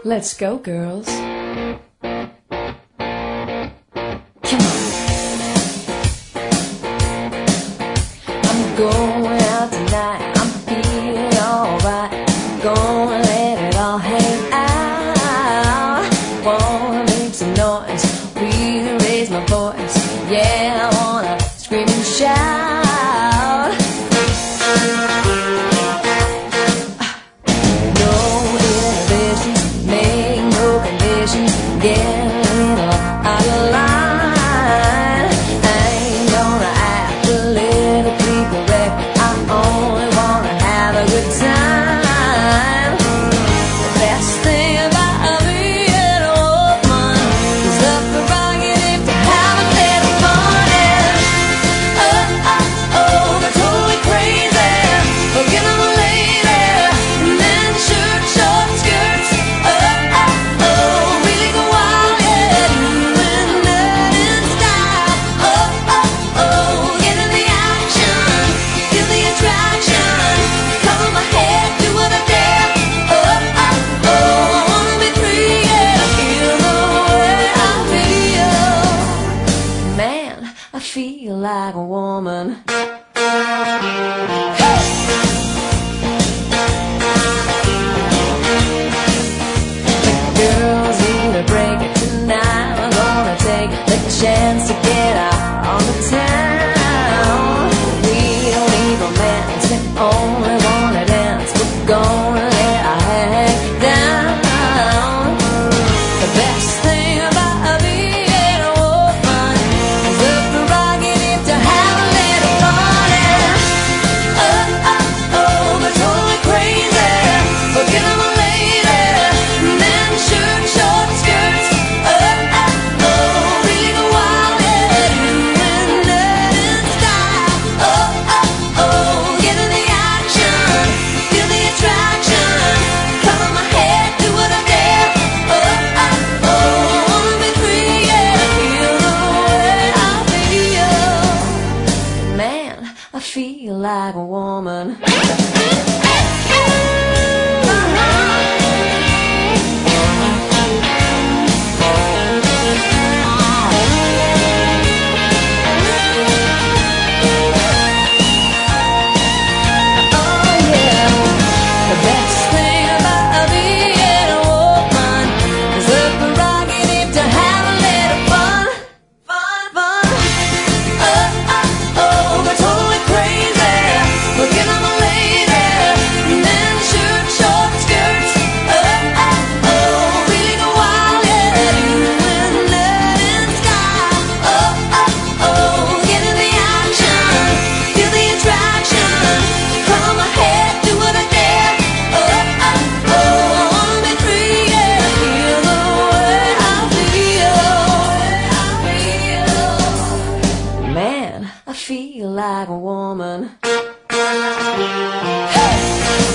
Let's go, girls. I'm going out tonight, I'm feeling alright. I'm gonna let it all hang out. Wanna make some noise, really raise my voice. Yeah, I wanna scream and shout. No inhibitions, make no conditions. Get a little out of line. I ain't gonna act a little people wreck. I only wanna have a good time. The best thing about being a woman is the prerogative to have a little fun. And they're totally crazy. Forget I'm a lady. Men shirt, short skirts. Really go wild, yeah. Doing that in style. Get in the action. Feel the attraction. Cover my head, do what I dare. I wanna be free, yeah. Feel the way I feel. Man, I feel like a woman. Girls need a break tonight. I'm gonna take the chance to get out on the town. We don't need romance, we only wanna dance. We're gonna let our hair down. The best thing about being a woman is the prerogative to have a little fun. And they're totally crazy. Forget I'm a lady. Men shirt, short skirts. Really go wild, yeah. Doing that in style. Get in the action. Feel the attraction. Cover my head, do what I dare. Wanna be free, yeah. Feel the way I feel. Man, I feel like a woman. The best thing about being a woman is the prerogative to have a little fun. They're totally crazy. Forget I'm a lady. Men shirt, short skirts. Really go wild, yeah. Doing that in style. Get in the action. Feel the attraction. Cover my head, do what I dare. Wanna be free, yeah. Feel the way I feel. Man, I feel like a woman. Hey!